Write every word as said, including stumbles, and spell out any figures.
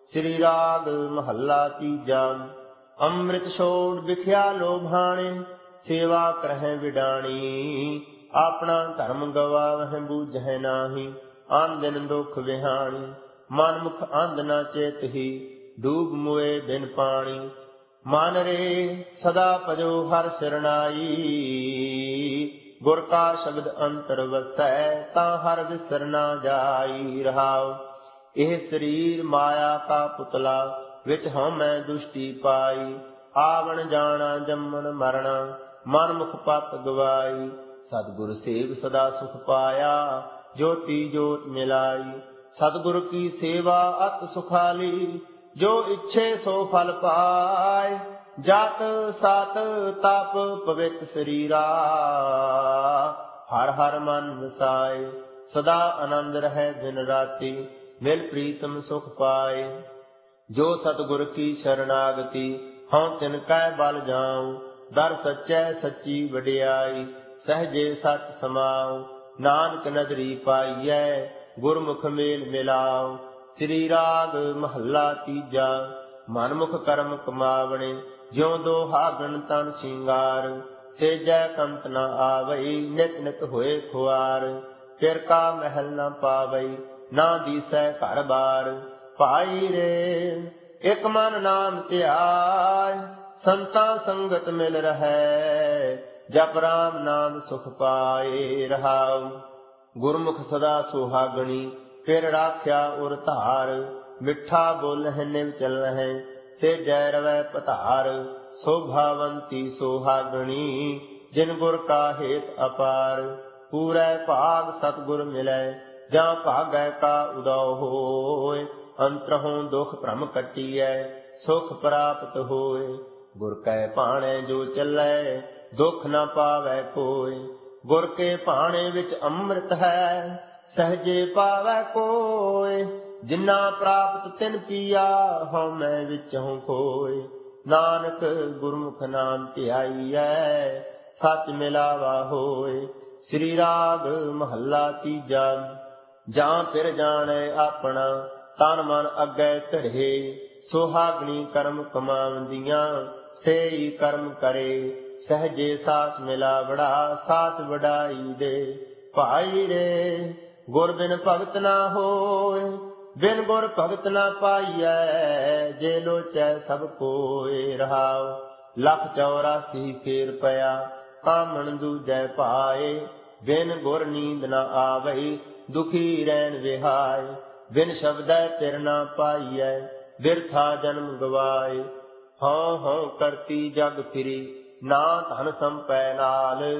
ਸ੍ਰੀ ਰਾਗ ਮਹੱਲਾ ਤੀਜਾ। ਅੰਮ੍ਰਿਤ ਛੋੜ ਵਿਖਿਆ ਲੋਭਾਣੇ, ਸੇਵਾ ਕਰਹਿ ਵਿਡਾਣੀ। ਆਪਣਾ ਧਰਮ ਗਵਾਵਹਿ ਬੂਝੈ ਨਾਹੀ, ਆਨ ਦਿਨ ਦੁਖ ਵਿਹਾਣੀ। ਮਨ ਮੁਖ ਅੰਧ ਨ ਚੇਤਹਿ, ਡੂਬ ਮੁਏ ਬਿਨ ਪਾਣੀ। ਮਨ ਰੇ ਸਦਾ ਭਜੋ ਹਰਿ ਸਰਨਾਈ, ਗੁਰ ਕਾ ਸ਼ਬਦ ਅੰਤਰ ਵਸੈ, ਤਾਂ ਹਰਿ ਵਿਸਰ ਨਾ ਜਾਈ। ਰਹਾਉ ਇਹ ਸਰੀਰ ਮਾਇਆ ਕਾ ਪੁਤਲਾ, ਵਿੱਚ ਹਉਮੈ ਦੁਸ਼ਟੀ ਪਾਈ। ਆਵਣ ਜਾਣਾ ਜੰਮਣ ਮਰਣਾ, ਮਨ ਮੁਖ ਪਤ ਗਵਾਈ। ਸਤਿਗੁਰ ਸੇਵ ਸਦਾ ਸੁਖ ਪਾਇਆ, ਜੋਤੀ ਜੋਤ ਮਿਲਾਈ। ਸਤਿਗੁਰ ਕੀ ਸੇਵਾ ਅਤ ਸੁਖਾਲੀ, ਜੋ ਇੱਛੇ ਸੋ ਫਲ ਪਾਇ। ਜਤ ਸਤ ਤਪ ਪਵਿੱਤ ਸਰੀਰਾ, ਹਰਿ ਹਰਿ ਮਨ ਵਸਾਏ। ਸਦਾ ਆਨੰਦ ਰਹੈ ਦਿਨ ਰਾਤੀ, ਮਿਲ ਪ੍ਰੀਤਮ ਸੁਖ ਪਾਏ। ਜੋ ਸਤਿਗੁਰ ਕੀ ਸ਼ਰਨਾਗਤੀ, ਹਉ ਤਿਨ ਕੈ ਬਲ ਜਾਉ। ਦਰ ਸੱਚੈ ਸੱਚੀ ਵਡਿਆਈ, ਸਹਿਜੇ ਸਚ ਸਮਾਉ। ਨਾਨਕ ਨਦਰੀ ਪਾਈਐ, ਗੁਰਮੁਖ ਮੇਲ ਮਿਲਾਉ। ਸ੍ਰੀ ਰਾਗ ਮਹੱਲਾ ਤੀਜਾ। ਮਨ ਮੁਖ ਕਰਮ ਕਮਾਵਣੇ, ਜਿਉ ਦੋਹਾਗਣ ਤਨ ਸਿੰਗਾਰ। ਸੇਜੈ ਕੰਤ ਨ ਆਵਈ, ਨਿਤ ਨਿਤ ਹੋਏ ਖੁਆਰ। ਫਿਰ ਕਾ ਮਹਿਲ ਨ ਪਾਵਈ, ਨਾ ਦੀਸੈ ਘਰ ਬਾਰ। ਭਾਈ ਰੇ ਇਕ ਮਨ ਨਾਮ ਧਿਆਇ, ਸੰਤਾਂ ਸੰਗਤ ਮਿਲ ਰਹੈ। ਜਪ ਰਾਮ ਨਾਮ ਸੁਖ ਪਾਏ। ਰਹਾਉ ਗੁਰਮੁਖ ਸਦਾ ਸੁਹਾਗਣੀ, ਫਿਰ ਰਾਖਿਆ ਉਰ ਧਾਰ। ਮਿੱਠਾ ਬੋਲਹਿ ਨਿਵ ਚਲਹਿ, ਸੇਜੈ ਰਵੈ ਪਧਾਰ। ਸੋਭਾਵੰਤੀ ਸੁਹਾਗਣੀ, ਜਿਨ ਗੁਰ ਕਾ ਹੇਤ ਅਪਾਰ। ਪੂਰੈ ਭਾਗ ਸਤਿਗੁਰ ਮਿਲੈ, ਜਾਂ ਭਾਗੈ ਕਾ ਉਦਉ ਹੋਇ। ਅੰਤਰਹੁ ਦੁਖ ਭ੍ਰਮ ਕੱਟੀਐ, ਸੁਖ ਪ੍ਰਾਪਤ ਹੋਇ। ਗੁਰ ਕੈ ਭਾਣੈ ਜੋ ਚੱਲੈ, ਦੁਖ ਨ ਪਾਵੈ ਕੋਇ। ਗੁਰ ਕੇ ਭਾਣੇ ਵਿੱਚ ਅੰਮ੍ਰਿਤ ਹੈ, ਸਹਿਜੇ ਪਾਵੈ ਕੋਇ। ਜਿਨਾ ਪ੍ਰਾਪਤ ਤਿਨ ਪੀਆ, ਹਉਮੈ ਵਿੱਚਹੁ ਖੋਇ। ਨਾਨਕ ਗੁਰਮੁਖ ਨਾਮ ਧਿਆਈਐ, ਸਚ ਮਿਲਾਵਾ ਹੋਇ। ਸ੍ਰੀ ਰਾਗ ਮਹੱਲਾ ਤੀਜਾ। ਜਾਂ ਫਿਰ ਜਾਣੈ ਆਪਣਾ, ਤਨ ਮਨ ਅੱਗੇ ਧਰੇ। ਸੁਹਾਗਣੀ ਕਰਮ ਕਮਾਵੰਦੀਆਂ, ਸੇਈ ਕਰਮ ਕਰੇ। ਸਹਿਜੇ ਸਾਥ ਮਿਲਾਵੜਾ, ਸਾਥ ਵਡਾਈ ਦੇ। ਭਾਈ ਰੇ ਗੁਰ ਬਿਨ ਭਗਤ ਨਾ ਹੋਇ, ਬਿਨ ਗੁਰ ਭਗਤ ਨਾ ਪਾਈਐ। ਜੇ ਲੋਚੈ ਸਭ ਕੋਇ। ਰਹਾਉ ਲੱਖ ਚੌਰਾਸੀ ਫੇਰ ਪਿਆ, ਕਾਮਣ ਦੂਜੈ ਪਾਏ। ਬਿਨ ਗੁਰ ਨੀਂਦ ਨ ਆਵਈ, ਦੁਖੀ ਰਹਿਣ ਵਿਹਾਏ। ਬਿਨ ਸ਼ਬਦੈ ਤਿਰ ਨਾ ਪਾਈਐ, ਬਿਰਥਾ ਜਨਮ ਗਵਾਏ। ਹਉ ਹਉ ਕਰਤੀ ਜਗ ਫਿਰੀ, ਨਾ ਧਨ ਸੰਪੈ ਨਾਲ।